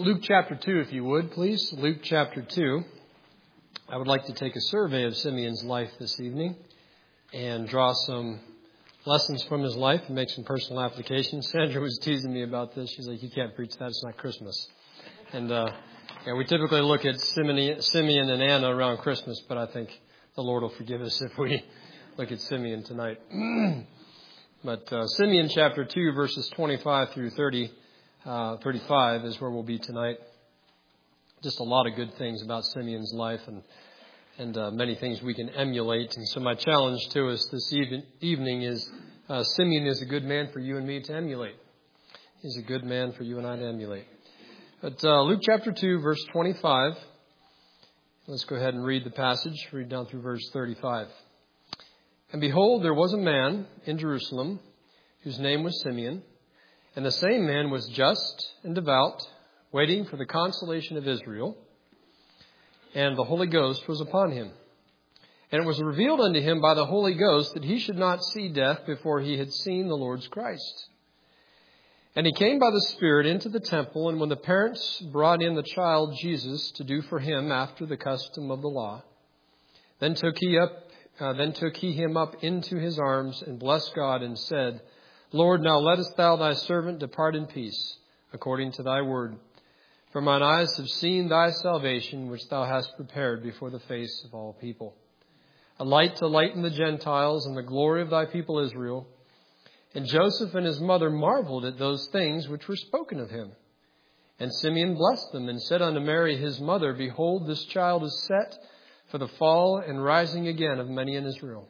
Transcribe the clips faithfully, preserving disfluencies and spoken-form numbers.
Luke chapter two, if you would, please. Luke chapter two. I would like to take a survey of Simeon's life this evening and draw some lessons from his life and make some personal applications. Sandra was teasing me about this. She's like, you can't preach that. It's not Christmas. And uh, yeah, we typically look at Simeon, Simeon and Anna around Christmas, but I think the Lord will forgive us if we look at Simeon tonight. But uh, Simeon chapter two, verses twenty-five through thirty. Uh, thirty-five is where we'll be tonight. Just a lot of good things about Simeon's life and and uh, many things we can emulate. And so my challenge to us this even, evening is uh, Simeon is a good man for you and me to emulate. He's a good man for you and I to emulate. But uh, Luke chapter two, verse twenty-five. Let's go ahead and read the passage. Read down through verse thirty-five. And behold, there was a man in Jerusalem whose name was Simeon. And the same man was just and devout, waiting for the consolation of Israel. And the Holy Ghost was upon him. And it was revealed unto him by the Holy Ghost that he should not see death before he had seen the Lord's Christ. And he came by the Spirit into the temple, and when the parents brought in the child Jesus to do for him after the custom of the law, then took he up, uh, then took he him up into his arms and blessed God and said, Lord, now lettest thou thy servant depart in peace, according to thy word. For mine eyes have seen thy salvation, which thou hast prepared before the face of all people, a light to lighten the Gentiles and the glory of thy people Israel. And Joseph and his mother marveled at those things which were spoken of him. And Simeon blessed them and said unto Mary his mother, Behold, this child is set for the fall and rising again of many in Israel,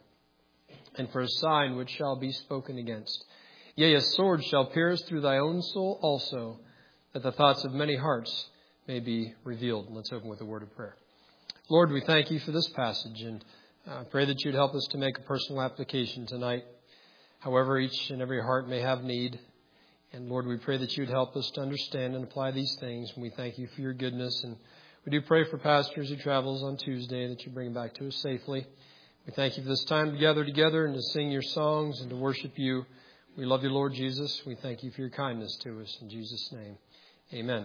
and for a sign which shall be spoken against. Yea, a sword shall pierce through thy own soul also, that the thoughts of many hearts may be revealed. And let's open with a word of prayer. Lord, we thank you for this passage, and I pray that you'd help us to make a personal application tonight, however each and every heart may have need. And Lord, we pray that you'd help us to understand and apply these things. And we thank you for your goodness. And we do pray for pastors who travels on Tuesday, that you bring him back to us safely. We thank you for this time to gather together and to sing your songs and to worship you. We love you, Lord Jesus. We thank you for your kindness to us. In Jesus' name, amen.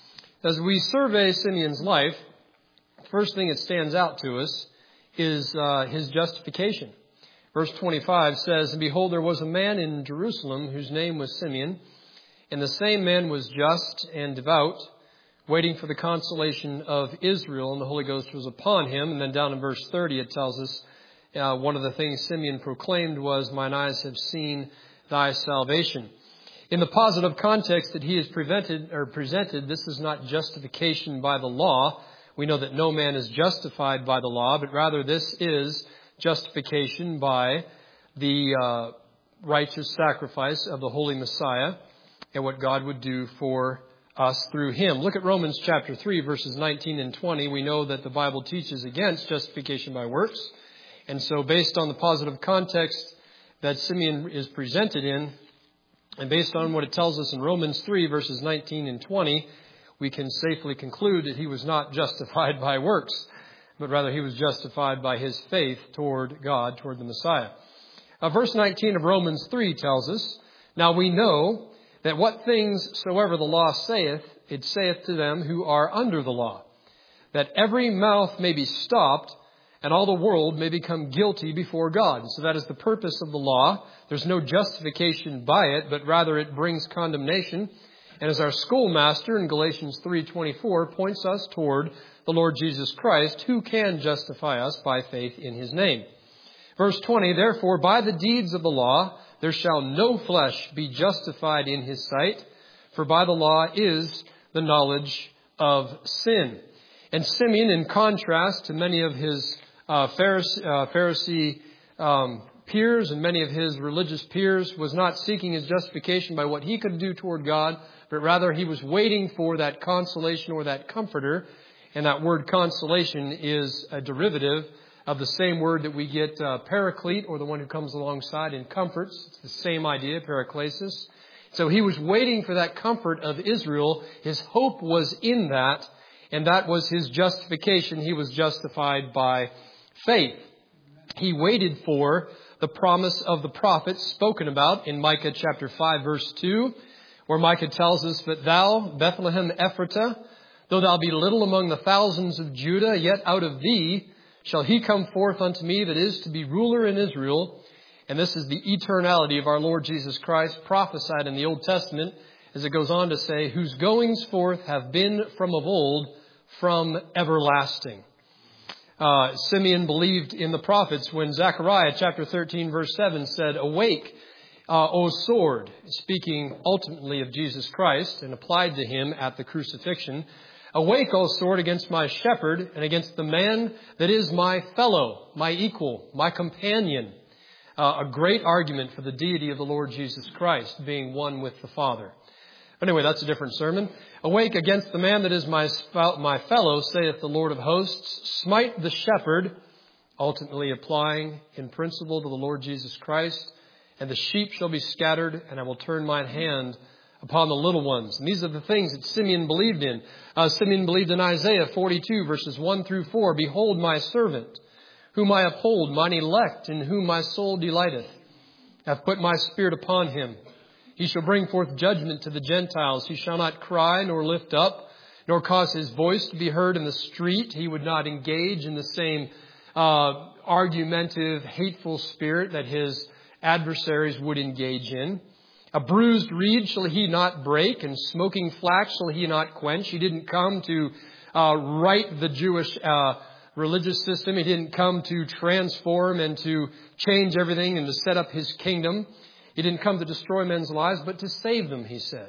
As we survey Simeon's life, the first thing that stands out to us is uh, his justification. Verse twenty-five says, And behold, there was a man in Jerusalem whose name was Simeon, and the same man was just and devout, waiting for the consolation of Israel, and the Holy Ghost was upon him. And then down in verse thirty, it tells us uh, one of the things Simeon proclaimed was, Mine eyes have seen thy salvation. In the positive context that he is prevented or presented, this is not justification by the law. We know that no man is justified by the law, but rather this is justification by the uh, righteous sacrifice of the Holy Messiah and what God would do for us through him. Look at Romans chapter three, verses nineteen and twenty. We know that the Bible teaches against justification by works. And so based on the positive context that Simeon is presented in, and based on what it tells us in Romans three, verses nineteen and twenty, we can safely conclude that he was not justified by works, but rather he was justified by his faith toward God, toward the Messiah. Uh, verse nineteen of Romans three tells us, Now we know that what things soever the law saith, it saith to them who are under the law, that every mouth may be stopped, and all the world may become guilty before God. And so that is the purpose of the law. There's no justification by it, but rather it brings condemnation. And as our schoolmaster in Galatians three twenty-four points us toward the Lord Jesus Christ, who can justify us by faith in his name. Verse twenty, Therefore, by the deeds of the law, there shall no flesh be justified in his sight, for by the law is the knowledge of sin. And Simeon, in contrast to many of his Uh, Pharisee, uh, Pharisee um, peers and many of his religious peers, was not seeking his justification by what he could do toward God, but rather he was waiting for that consolation or that comforter. And that word consolation is a derivative of the same word that we get uh, paraclete, or the one who comes alongside and comforts. It's the same idea, paraklesis. So he was waiting for that comfort of Israel. His hope was in that, and that was his justification. He was justified by faith. He waited for the promise of the prophet spoken about in Micah chapter five, verse two, where Micah tells us, "But thou, Bethlehem Ephratah, though thou be little among the thousands of Judah, yet out of thee shall he come forth unto me that is to be ruler in Israel." And this is the eternality of our Lord Jesus Christ, prophesied in the Old Testament, as it goes on to say, "whose goings forth have been from of old, from everlasting." Uh, Simeon believed in the prophets when Zechariah chapter thirteen verse seven said, "Awake, uh, O sword," speaking ultimately of Jesus Christ and applied to him at the crucifixion. "Awake, O sword, against my shepherd and against the man that is my fellow, my equal, my companion." Uh, a great argument for the deity of the Lord Jesus Christ being one with the Father. Anyway, that's a different sermon. "Awake against the man that is my my fellow, saith the Lord of hosts. Smite the shepherd," ultimately applying in principle to the Lord Jesus Christ. "And the sheep shall be scattered, and I will turn mine hand upon the little ones." And these are the things that Simeon believed in. Uh, Simeon believed in Isaiah forty-two, verses one through four. "Behold my servant, whom I uphold, mine elect, in whom my soul delighteth. I have put my spirit upon him. He shall bring forth judgment to the Gentiles. He shall not cry nor lift up, nor cause his voice to be heard in the street." He would not engage in the same uh, argumentative, hateful spirit that his adversaries would engage in. "A bruised reed shall he not break, and smoking flax shall he not quench." He didn't come to uh, right the Jewish uh religious system. He didn't come to transform and to change everything and to set up his kingdom. He didn't come to destroy men's lives, but to save them, he said.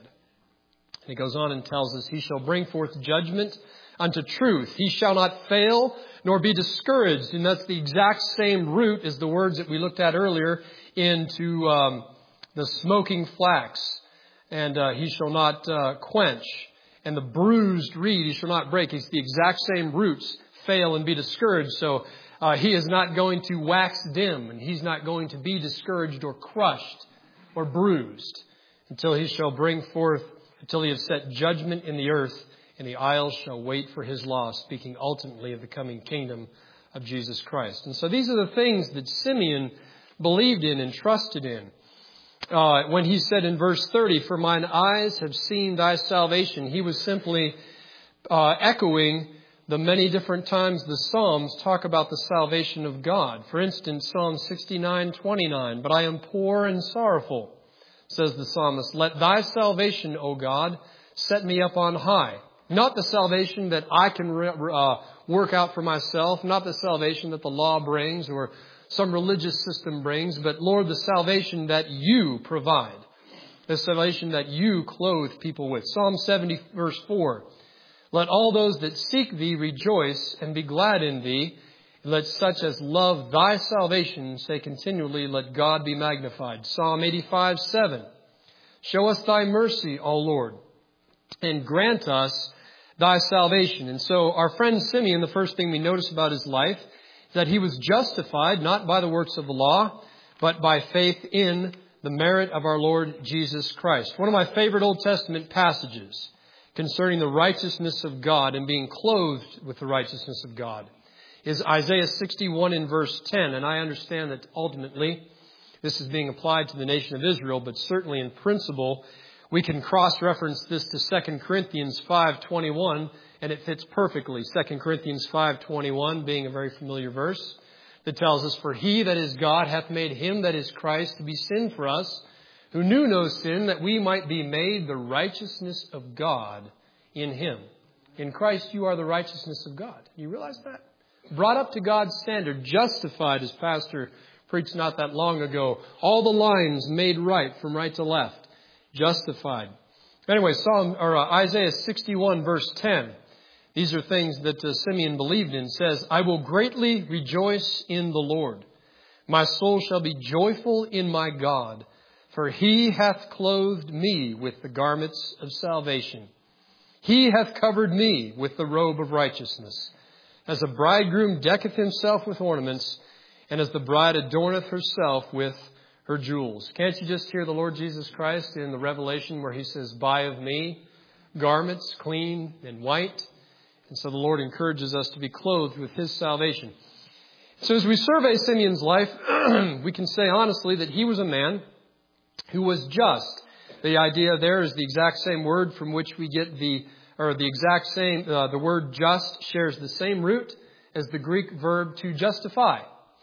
And he goes on and tells us, "He shall bring forth judgment unto truth. He shall not fail, nor be discouraged." And that's the exact same root as the words that we looked at earlier into um, the smoking flax. And uh, he shall not uh, quench. And the bruised reed he shall not break. It's the exact same roots. Fail and be discouraged. So uh, he is not going to wax dim, and he's not going to be discouraged or crushed or bruised until he shall bring forth, until he has set judgment in the earth, and the isles shall wait for his law, speaking ultimately of the coming kingdom of Jesus Christ. And so these are the things that Simeon believed in and trusted in. Uh, when he said in verse thirty, "For mine eyes have seen thy salvation," he was simply uh, echoing the many different times the Psalms talk about the salvation of God. For instance, Psalm sixty-nine twenty-nine, "But I am poor and sorrowful," says the psalmist. "Let thy salvation, O God, set me up on high." Not the salvation that I can uh, work out for myself, not the salvation that the law brings or some religious system brings, but Lord, the salvation that you provide, the salvation that you clothe people with. Psalm seventy verse four, "Let all those that seek thee rejoice and be glad in thee. Let such as love thy salvation say continually, let God be magnified." Psalm eighty-five seven, "Show us thy mercy, O Lord, and grant us thy salvation." And so our friend Simeon, the first thing we notice about his life is that he was justified not by the works of the law, but by faith in the merit of our Lord Jesus Christ. One of my favorite Old Testament passages concerning the righteousness of God and being clothed with the righteousness of God is Isaiah sixty-one in verse ten. And I understand that ultimately this is being applied to the nation of Israel, but certainly in principle we can cross-reference this to Second Corinthians five twenty-one, and it fits perfectly. Second Corinthians five twenty-one being a very familiar verse that tells us, "For he that is God hath made him that is Christ to be sin for us, who knew no sin, that we might be made the righteousness of God in him." In Christ, you are the righteousness of God. You realize that? Brought up to God's standard, justified, as Pastor preached not that long ago. All the lines made right from right to left. Justified. Anyway, Psalm or uh, Isaiah sixty-one verse ten. These are things that uh, Simeon believed in. It says, "I will greatly rejoice in the Lord. My soul shall be joyful in my God. For he hath clothed me with the garments of salvation. He hath covered me with the robe of righteousness. As a bridegroom decketh himself with ornaments, and as the bride adorneth herself with her jewels." Can't you just hear the Lord Jesus Christ in the Revelation where he says, "Buy of me garments clean and white"? And so the Lord encourages us to be clothed with his salvation. So as we survey Simeon's life, we can say honestly that he was a man who was just. The idea there is the exact same word from which we get the, or the exact same, uh, the word just shares the same root as the Greek verb to justify,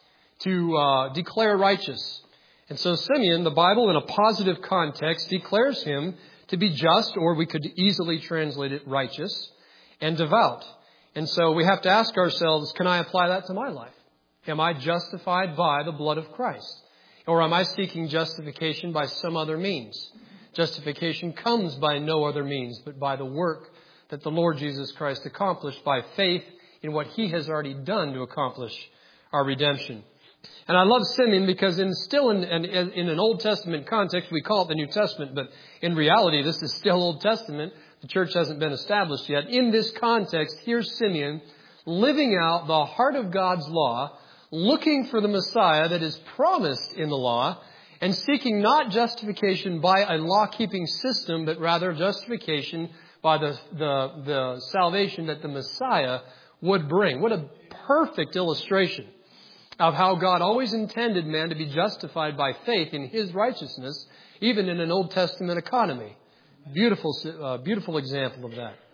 to uh, declare righteous. And so Simeon, the Bible in a positive context, declares him to be just, or we could easily translate it righteous, and devout. And so we have to ask ourselves, can I apply that to my life? Am I justified by the blood of Christ? Or am I seeking justification by some other means? Justification comes by no other means, but by the work that the Lord Jesus Christ accomplished by faith in what He has already done to accomplish our redemption. And I love Simeon because in still in, in, in an Old Testament context, we call it the New Testament, but in reality, this is still Old Testament. The church hasn't been established yet. In this context, here's Simeon living out the heart of God's law, looking for the Messiah that is promised in the law, and seeking not justification by a law-keeping system, but rather justification by the, the, the salvation that the Messiah would bring. What a perfect illustration of how God always intended man to be justified by faith in His righteousness, even in an Old Testament economy. Beautiful, uh, beautiful example of that.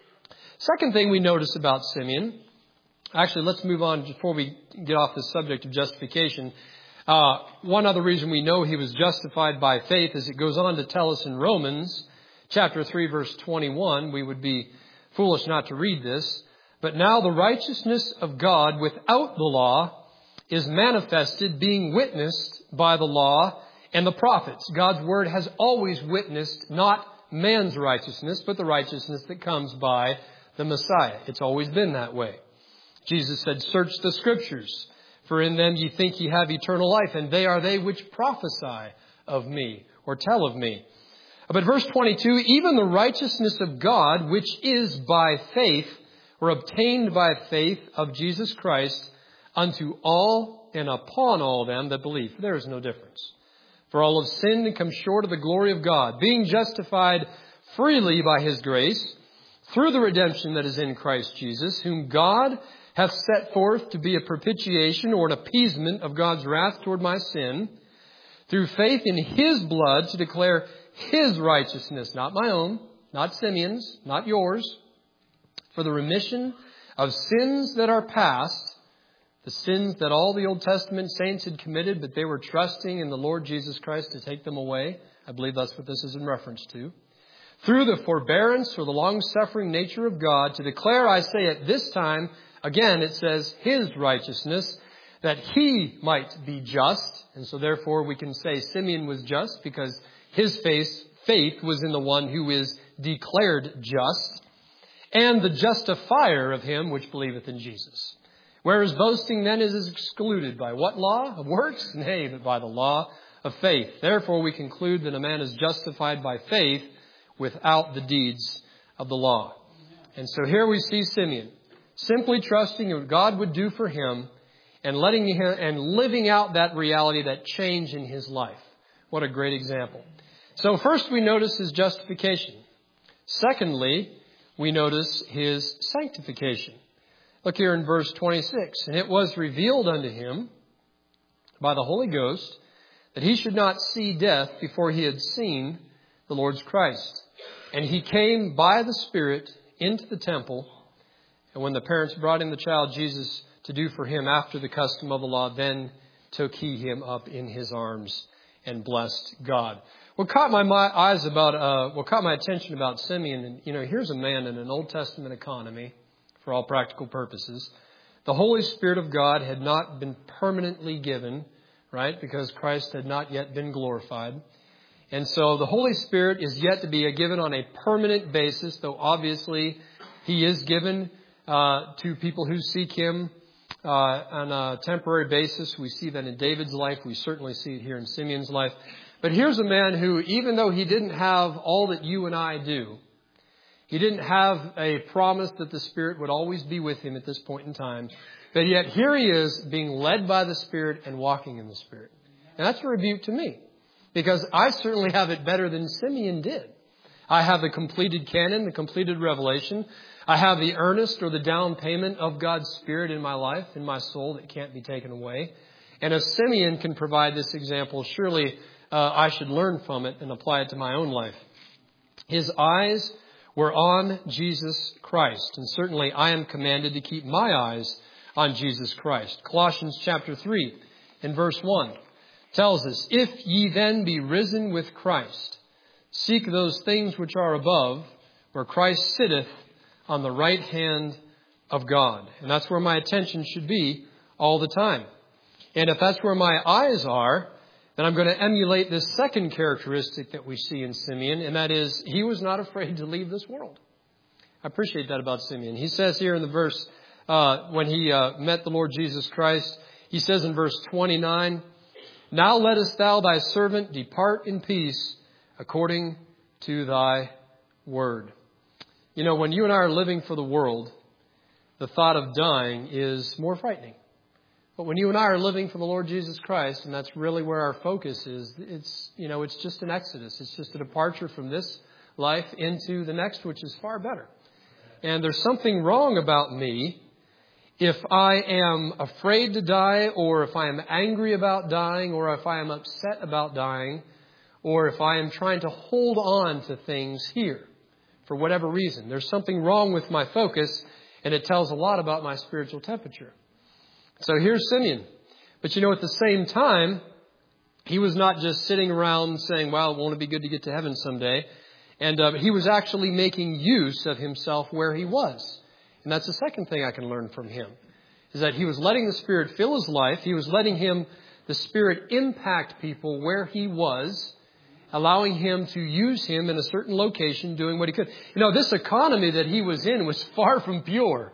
Second thing we notice about Simeon, actually let's move on before we get off the subject of justification. Uh, one other reason we know he was justified by faith is it goes on to tell us in Romans chapter three, verse twenty-one. We would be foolish not to read this. But now the righteousness of God without the law is manifested, being witnessed by the law and the prophets. God's word has always witnessed not man's righteousness, but the righteousness that comes by the Messiah. It's always been that way. Jesus said, search the scriptures, for in them ye think ye have eternal life, and they are they which prophesy of me, or tell of me. But verse twenty-two, even the righteousness of God, which is by faith, or obtained by faith of Jesus Christ, unto all and upon all them that believe. There is no difference. For all have sinned and come short of the glory of God, being justified freely by His grace, through the redemption that is in Christ Jesus, whom God hath set forth to be a propitiation or an appeasement of God's wrath toward my sin, through faith in His blood to declare His righteousness, not my own, not Simeon's, not yours, for the remission of sins that are past, the sins that all the Old Testament saints had committed, but they were trusting in the Lord Jesus Christ to take them away. I believe that's what this is in reference to. Through the forbearance or the long-suffering nature of God, to declare, I say at this time, again, it says His righteousness, that He might be just. And so therefore we can say Simeon was just because his faith, faith was in the one who is declared just, and the justifier of him which believeth in Jesus. Whereas boasting then is excluded by what law? Of works? Nay, but by the law of faith. Therefore we conclude that a man is justified by faith without the deeds of the law. And so here we see Simeon simply trusting in what God would do for him and letting him and living out that reality, that change in his life. What a great example. So first we notice his justification. Secondly, we notice his sanctification. Look here in verse twenty-six. And it was revealed unto him by the Holy Ghost that he should not see death before he had seen the Lord's Christ. And he came by the Spirit into the temple. And when the parents brought in the child Jesus to do for him after the custom of the law, then took he him up in his arms and blessed God. What caught my, my eyes about, uh, what caught my attention about Simeon, and you know, here's a man in an Old Testament economy, for all practical purposes. The Holy Spirit of God had not been permanently given, right? Because Christ had not yet been glorified. And so the Holy Spirit is yet to be given on a permanent basis, though obviously He is given uh, to people who seek Him uh, on a temporary basis. We see that in David's life. We certainly see it here in Simeon's life. But here's a man who, even though he didn't have all that you and I do, he didn't have a promise that the Spirit would always be with him at this point in time. But yet here he is being led by the Spirit and walking in the Spirit. And that's a rebuke to me, because I certainly have it better than Simeon did. I have the completed canon, the completed revelation. I have the earnest or the down payment of God's Spirit in my life, in my soul, that can't be taken away. And if Simeon can provide this example, surely uh, I should learn from it and apply it to my own life. His eyes were on Jesus Christ. And certainly I am commanded to keep my eyes on Jesus Christ. Colossians chapter three and verse one tells us, if ye then be risen with Christ, seek those things which are above, where Christ sitteth on the right hand of God. And that's where my attention should be all the time. And if that's where my eyes are, then I'm going to emulate this second characteristic that we see in Simeon, and that is he was not afraid to leave this world. I appreciate that about Simeon. He says here in the verse, uh, when he uh, met the Lord Jesus Christ, he says in verse twenty-nine, now lettest thou thy servant depart in peace according to thy word. You know, when you and I are living for the world, the thought of dying is more frightening. But when you and I are living for the Lord Jesus Christ, and that's really where our focus is, it's, you know, it's just an exodus. It's just a departure from this life into the next, which is far better. And there's something wrong about me if I am afraid to die, or if I am angry about dying, or if I am upset about dying, or if I am trying to hold on to things here for whatever reason. There's something wrong with my focus, and it tells a lot about my spiritual temperature. So here's Simeon. But you know, at the same time, he was not just sitting around saying, well, won't it be good to get to heaven someday? And uh, he was actually making use of himself where he was. And that's the second thing I can learn from him, is that he was letting the Spirit fill his life. He was letting him, the Spirit, impact people where he was, allowing him to use him in a certain location, doing what he could. You know, this economy that he was in was far from pure.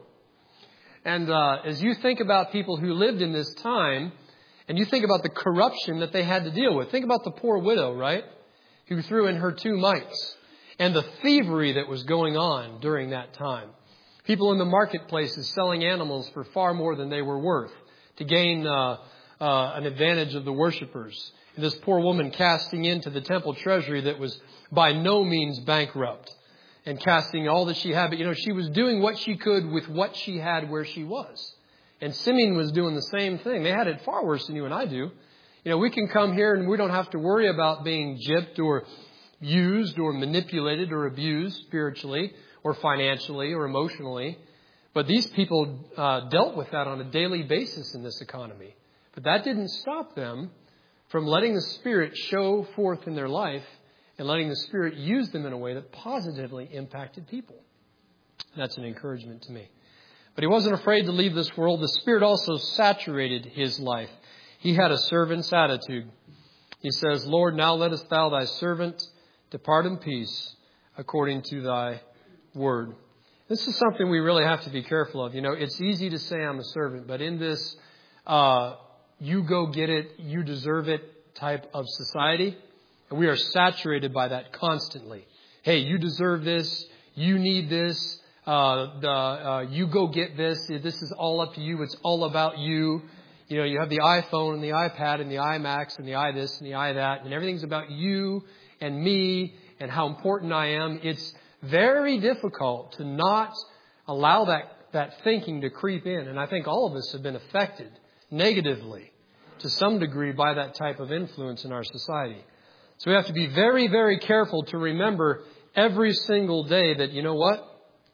And uh, as you think about people who lived in this time, and you think about the corruption that they had to deal with, think about the poor widow, right, who threw in her two mites, and the thievery that was going on during that time. People in the marketplaces selling animals for far more than they were worth to gain uh, uh, an advantage of the worshipers. And this poor woman casting into the temple treasury that was by no means bankrupt, and casting all that she had. But, you know, she was doing what she could with what she had where she was. And Simeon was doing the same thing. They had it far worse than you and I do. You know, we can come here and we don't have to worry about being gypped or used or manipulated or abused spiritually or financially or emotionally. But these people uh, dealt with that on a daily basis in this economy. But that didn't stop them from letting the Spirit show forth in their life and letting the Spirit use them in a way that positively impacted people. That's an encouragement to me. But he wasn't afraid to leave this world. The Spirit also saturated his life. He had a servant's attitude. He says, Lord, now lettest thou thy servant depart in peace according to thy word. This is something we really have to be careful of. You know, it's easy to say I'm a servant, but in this uh, you go get it, you deserve it type of society, and we are saturated by that constantly. Hey, you deserve this. You need this. Uh, the, uh, you go get this. This is all up to you. It's all about you. You know, you have the iPhone and the iPad and the iMac and the i this and the i that, and everything's about you and me and how important I am. It's very difficult to not allow that, that thinking to creep in. And I think all of us have been affected negatively to some degree by that type of influence in our society. So we have to be very, very careful to remember every single day that, you know what?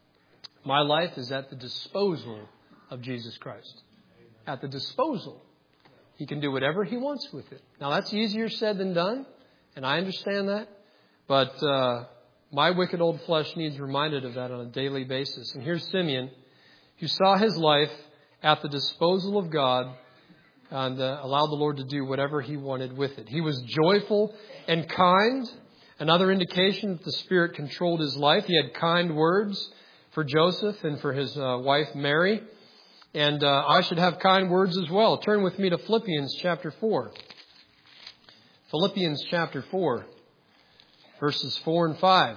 My life is at the disposal of Jesus Christ. At the disposal. He can do whatever he wants with it. Now, that's easier said than done, and I understand that. But uh, my wicked old flesh needs reminded of that on a daily basis. And here's Simeon, who saw his life at the disposal of God and uh, allowed the Lord to do whatever he wanted with it. He was joyful and kind. Another indication that the Spirit controlled his life. He had kind words for Joseph and for his uh, wife Mary. And uh, I should have kind words as well. Turn with me to Philippians chapter four. Philippians chapter four, verses four and five.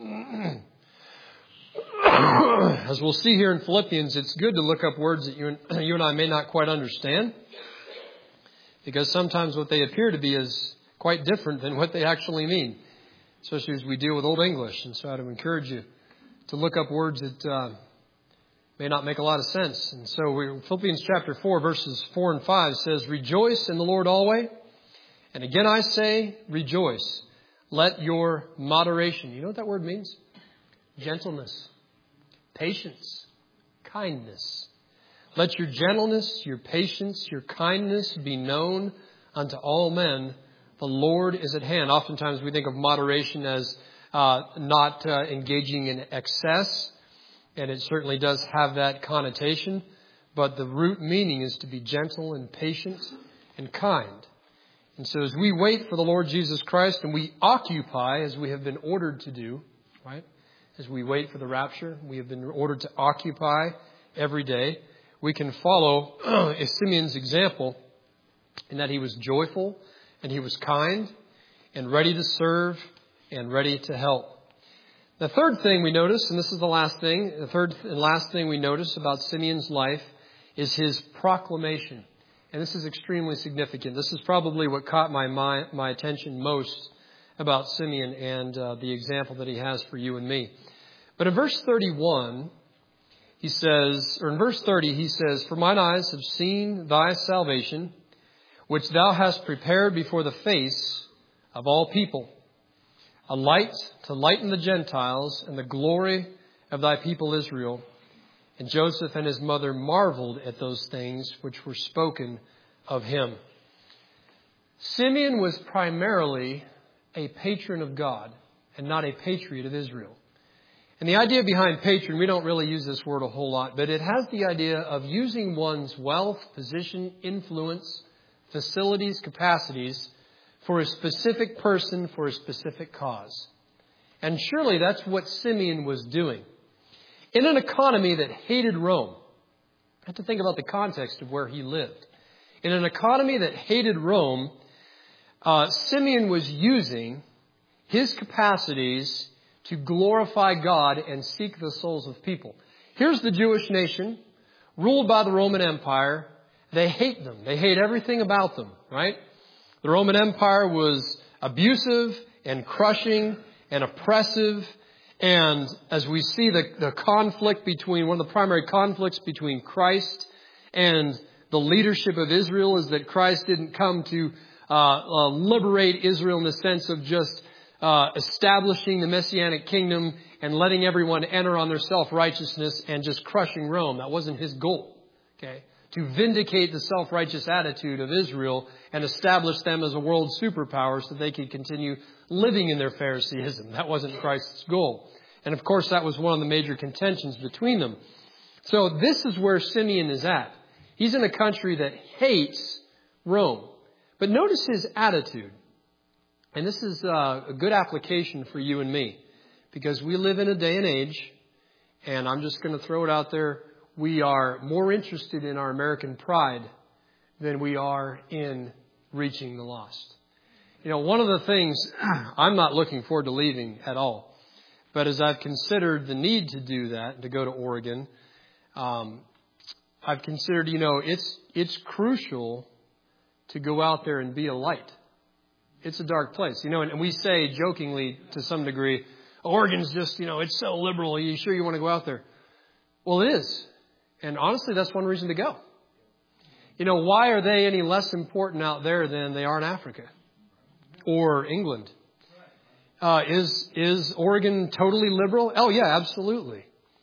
As we'll see here in Philippians, it's good to look up words that you and, you and I may not quite understand, because sometimes what they appear to be is quite different than what they actually mean, especially as we deal with Old English. And so I'd encourage you to look up words that uh, may not make a lot of sense. And so we, Philippians chapter four, verses four and five says, Rejoice in the Lord always. And again I say, rejoice. Let your moderation, you know what that word means? Gentleness, patience, kindness. Let your gentleness, your patience, your kindness be known unto all men. The Lord is at hand. Oftentimes we think of moderation as uh, not uh, engaging in excess. And it certainly does have that connotation. But the root meaning is to be gentle and patient and kind. And so as we wait for the Lord Jesus Christ and we occupy as we have been ordered to do, right? As we wait for the rapture, we have been ordered to occupy every day. We can follow Simeon's example in that he was joyful and he was kind and ready to serve and ready to help. The third thing we notice, and this is the last thing, the third and last thing we notice about Simeon's life is his proclamation. And this is extremely significant. This is probably what caught my my, my attention most about Simeon and uh, the example that he has for you and me. But in verse thirty-one, he says, or in verse thirty, he says, "For mine eyes have seen thy salvation, which thou hast prepared before the face of all people, a light to lighten the Gentiles and the glory of thy people Israel." And Joseph and his mother marveled at those things which were spoken of him. Simeon was primarily a patron of God and not a patriot of Israel. And the idea behind patron, we don't really use this word a whole lot, but it has the idea of using one's wealth, position, influence, facilities, capacities for a specific person, for a specific cause. And surely that's what Simeon was doing. In an economy that hated Rome, I have to think about the context of where he lived. In an economy that hated Rome, uh, Simeon was using his capacities to glorify God and seek the souls of people. Here's the Jewish nation, ruled by the Roman Empire. They hate them. They hate everything about them, right? The Roman Empire was abusive and crushing and oppressive. And as we see the, the conflict between, one of the primary conflicts between Christ and the leadership of Israel is that Christ didn't come to uh, uh, liberate Israel in the sense of just uh, establishing the Messianic kingdom and letting everyone enter on their self-righteousness and just crushing Rome. That wasn't his goal, okay? To vindicate the self-righteous attitude of Israel and establish them as a world superpower so they could continue living in their Phariseeism. That wasn't Christ's goal. And of course, that was one of the major contentions between them. So this is where Simeon is at. He's in a country that hates Rome. But notice his attitude. And this is uh, a good application for you and me, because we live in a day and age, and I'm just going to throw it out there, we are more interested in our American pride than we are in reaching the lost. You know, one of the things, I'm not looking forward to leaving at all. But as I've considered the need to do that, to go to Oregon, um, I've considered, you know, it's it's crucial to go out there and be a light. It's a dark place. You know, and, and we say jokingly to some degree, Oregon's just, you know, it's so liberal. Are you sure you want to go out there? Well, it is. And honestly, that's one reason to go. You know, why are they any less important out there than they are in Africa or England? Uh, is is Oregon totally liberal? Oh, yeah, absolutely.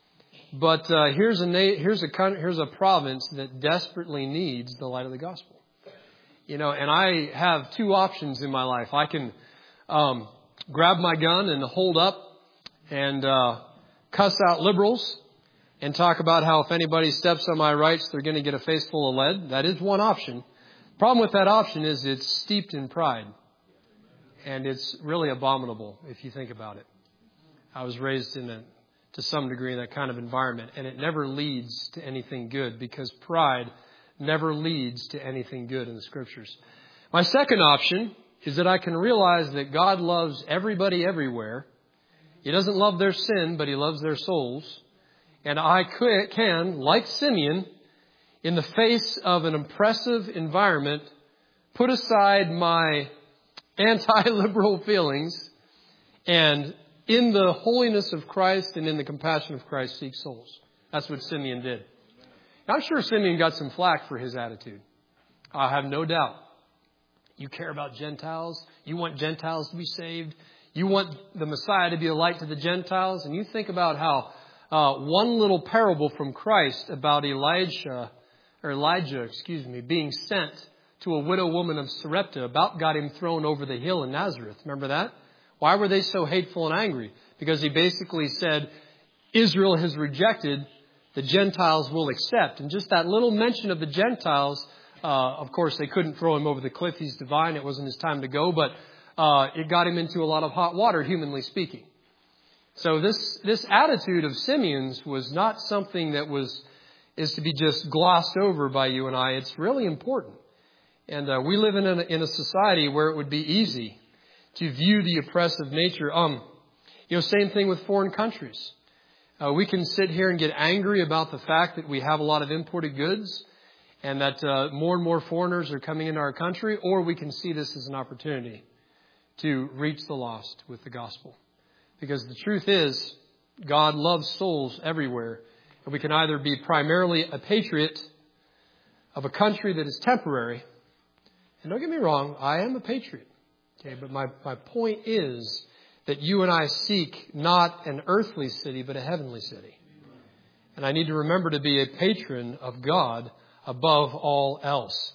But uh, here's a na- here's a here's a province that desperately needs the light of the gospel. You know, and I have two options in my life. I can um, grab my gun and hold up and uh, cuss out liberals and talk about how if anybody steps on my rights, they're going to get a face full of lead. That is one option. The problem with that option is it's steeped in pride. And it's really abominable if you think about it. I was raised in a, to some degree in that kind of environment. And it never leads to anything good, because pride never leads to anything good in the Scriptures. My second option is that I can realize that God loves everybody everywhere. He doesn't love their sin, but He loves their souls. And I could, can, like Simeon, in the face of an oppressive environment, put aside my anti-liberal feelings and in the holiness of Christ and in the compassion of Christ seek souls. That's what Simeon did. Now, I'm sure Simeon got some flack for his attitude. I have no doubt. You care about Gentiles. You want Gentiles to be saved. You want the Messiah to be a light to the Gentiles. And you think about how uh, one little parable from Christ about Elijah, or Elijah, excuse me, being sent to a widow woman of Sarepta about got him thrown over the hill in Nazareth. Remember that? Why were they so hateful and angry? Because he basically said, Israel has rejected, the Gentiles will accept. And just that little mention of the Gentiles, uh, of course, they couldn't throw him over the cliff. He's divine. It wasn't his time to go. But uh, it got him into a lot of hot water, humanly speaking. So this, this attitude of Simeon's was not something that was is to be just glossed over by you and I. It's really important. And uh, we live in a, in a society where it would be easy to view the oppressive nature. Um, you know, same thing with foreign countries. Uh, we can sit here and get angry about the fact that we have a lot of imported goods and that uh, more and more foreigners are coming into our country, or we can see this as an opportunity to reach the lost with the gospel. Because the truth is, God loves souls everywhere. And we can either be primarily a patriot of a country that is temporary. And don't get me wrong, I am a patriot. Okay, but my, my point is that you and I seek not an earthly city, but a heavenly city. And I need to remember to be a patron of God above all else.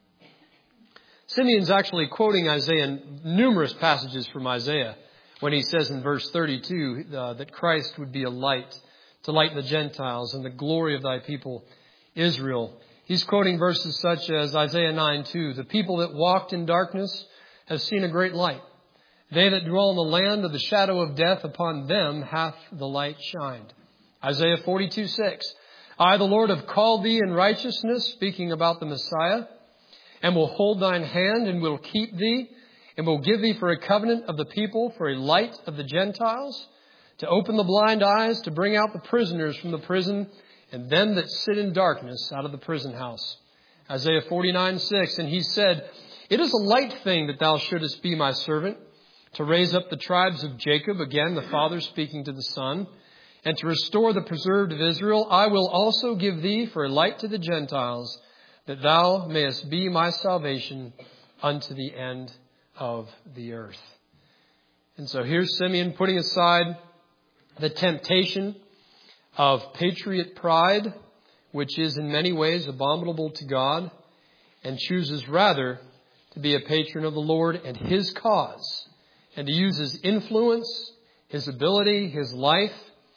Simeon's actually quoting Isaiah, numerous passages from Isaiah, when he says in verse thirty-two uh, that Christ would be a light to lighten the Gentiles and the glory of thy people, Israel. He's quoting verses such as Isaiah nine two. The people that walked in darkness have seen a great light. They that dwell in the land of the shadow of death, upon them hath the light shined. Isaiah forty-two six. I, the Lord, have called thee in righteousness, speaking about the Messiah, and will hold thine hand and will keep thee, and will give thee for a covenant of the people, for a light of the Gentiles, to open the blind eyes, to bring out the prisoners from the prison, and them that sit in darkness out of the prison house. Isaiah forty-nine six. And he said, it is a light thing that thou shouldest be my servant, to raise up the tribes of Jacob, again the Father speaking to the Son, and to restore the preserved of Israel. I will also give thee for a light to the Gentiles, that thou mayest be my salvation unto the end of the earth. And so here's Simeon putting aside the temptation of patriot pride, which is in many ways abominable to God, and chooses rather to be a patron of the Lord and His cause, and to use his influence, his ability, his life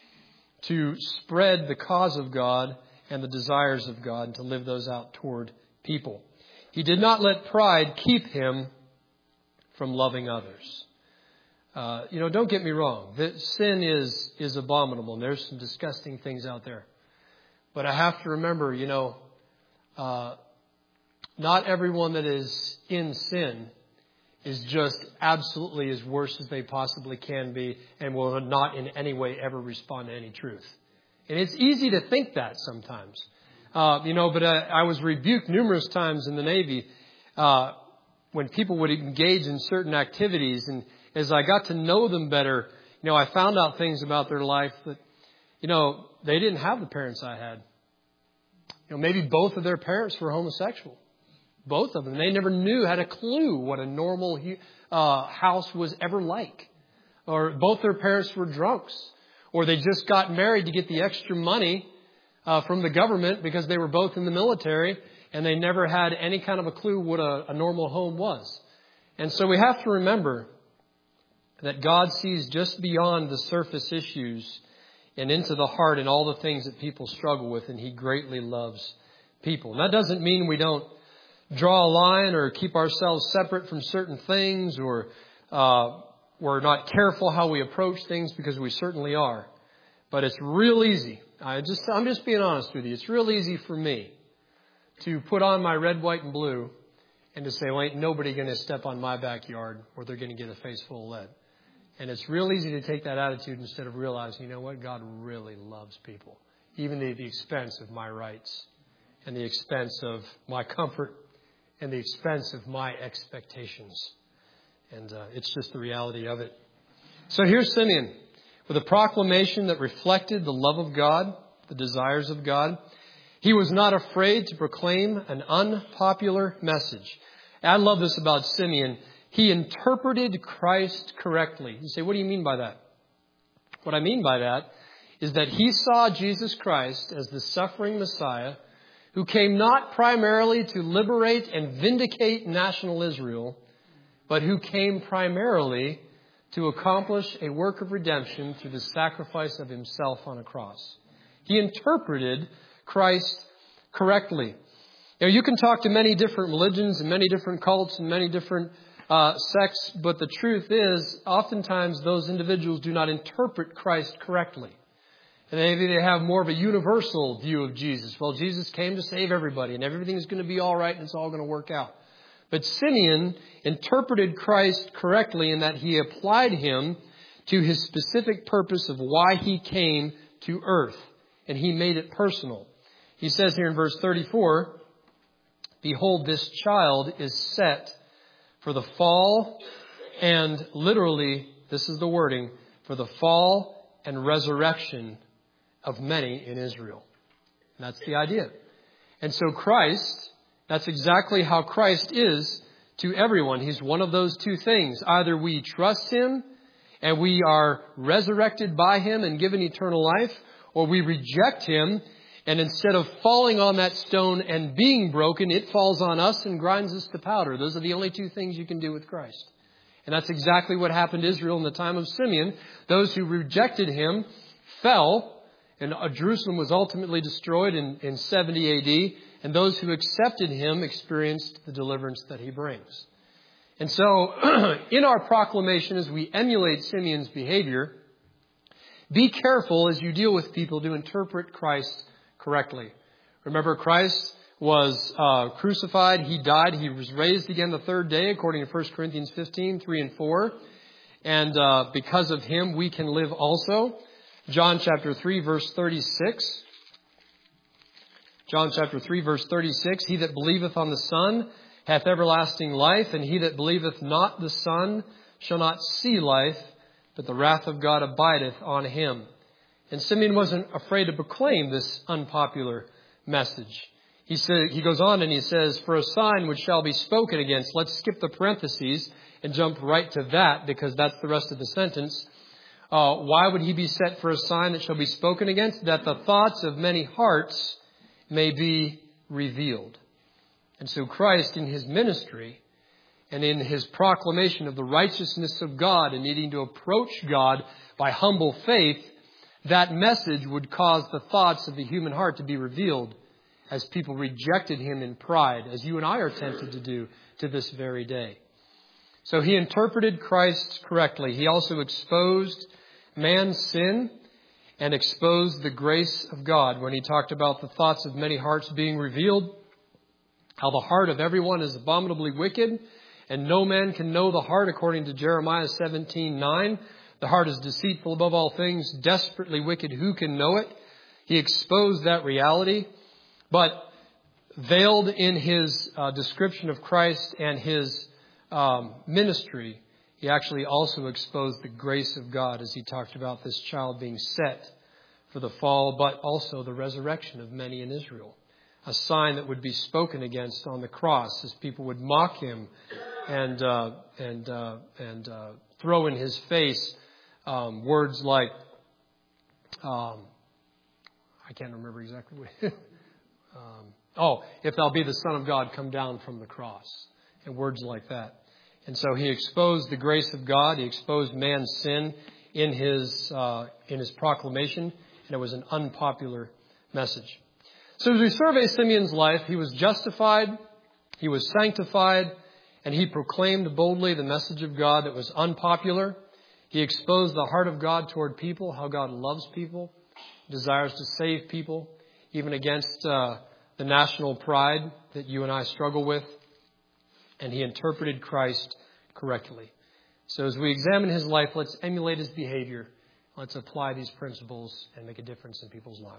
to spread the cause of God and the desires of God, and to live those out toward people. He did not let pride keep him from loving others. Uh, you know, don't get me wrong. The sin is, is abominable, and there's some disgusting things out there. But I have to remember, you know, uh, not everyone that is in sin is just absolutely as worse as they possibly can be and will not in any way ever respond to any truth. And it's easy to think that sometimes. Uh, you know, but I, I was rebuked numerous times in the Navy uh, when people would engage in certain activities. And as I got to know them better, you know, I found out things about their life that, you know, they didn't have the parents I had. You know, maybe both of their parents were homosexual. Both of them. They never knew, had a clue what a normal uh, house was ever like. Or both their parents were drunks. Or they just got married to get the extra money uh, from the government because they were both in the military, and they never had any kind of a clue what a, a normal home was. And so we have to remember that God sees just beyond the surface issues and into the heart and all the things that people struggle with, and He greatly loves people. And that doesn't mean we don't draw a line or keep ourselves separate from certain things, or uh, we're not careful how we approach things, because we certainly are. But it's real easy. I just, I'm just being honest with you. It's real easy for me to put on my red, white, and blue and to say, well, ain't nobody going to step on my backyard or they're going to get a face full of lead. And it's real easy to take that attitude instead of realizing, you know what, God really loves people, even at the expense of my rights and the expense of my comfort and the expense of my expectations. And uh, it's just the reality of it. So here's Simeon with a proclamation that reflected the love of God, the desires of God. He was not afraid to proclaim an unpopular message. I love this about Simeon. He interpreted Christ correctly. You say, what do you mean by that? What I mean by that is that he saw Jesus Christ as the suffering Messiah who came not primarily to liberate and vindicate national Israel, but who came primarily to accomplish a work of redemption through the sacrifice of himself on a cross. He interpreted Christ correctly. Now, you can talk to many different religions and many different cults and many different uh, sects, but the truth is, oftentimes those individuals do not interpret Christ correctly. And maybe they have more of a universal view of Jesus. Well, Jesus came to save everybody, and everything is going to be all right, and it's all going to work out. But Simeon interpreted Christ correctly in that he applied him to his specific purpose of why he came to earth, and he made it personal. He says here in verse thirty-four, "Behold, this child is set for the fall," and literally, this is the wording, "for the fall and resurrection of many in Israel." And that's the idea. And so Christ, that's exactly how Christ is to everyone. He's one of those two things. Either we trust him and we are resurrected by him and given eternal life, or we reject him, and instead of falling on that stone and being broken, it falls on us and grinds us to powder. Those are the only two things you can do with Christ. And that's exactly what happened to Israel in the time of Simeon. Those who rejected him fell, and Jerusalem was ultimately destroyed in, in seventy A D, and those who accepted him experienced the deliverance that he brings. And so, in our proclamation, as we emulate Simeon's behavior, be careful as you deal with people to interpret Christ correctly. Remember, Christ was uh, crucified, he died, he was raised again the third day, according to First Corinthians fifteen, three and four. And uh, because of him, we can live also. John chapter three, verse thirty-six. John chapter three, verse thirty-six. "He that believeth on the Son hath everlasting life, and he that believeth not the Son shall not see life, but the wrath of God abideth on him." And Simeon wasn't afraid to proclaim this unpopular message. He said, he goes on and he says, "For a sign which shall be spoken against." Let's skip the parentheses and jump right to that, because that's the rest of the sentence. Uh, why would he be set for a sign that shall be spoken against? "That the thoughts of many hearts may be revealed." And so Christ, in his ministry and in his proclamation of the righteousness of God and needing to approach God by humble faith, that message would cause the thoughts of the human heart to be revealed as people rejected him in pride, as you and I are tempted to do to this very day. So he interpreted Christ correctly. He also exposed man's sin and exposed the grace of God when he talked about the thoughts of many hearts being revealed, how the heart of everyone is abominably wicked, and no man can know the heart, according to Jeremiah seventeen nine. The heart is deceitful above all things, desperately wicked. Who can know it? He exposed that reality, but veiled in his uh, description of Christ and his um, ministry, he actually also exposed the grace of God as he talked about this child being set for the fall, but also the resurrection of many in Israel. A sign that would be spoken against on the cross as people would mock him and uh, and uh, and uh, throw in his face um, words like, um, I can't remember exactly what. um, oh, "If thou be the Son of God, come down from the cross," and words like that. And so he exposed the grace of God. He exposed man's sin in his uh, in his proclamation, and it was an unpopular message. So as we survey Simeon's life, he was justified, he was sanctified, and he proclaimed boldly the message of God that was unpopular. He exposed the heart of God toward people, how God loves people, desires to save people, even against uh, the national pride that you and I struggle with. And he interpreted Christ correctly. So as we examine his life, let's emulate his behavior. Let's apply these principles and make a difference in people's lives.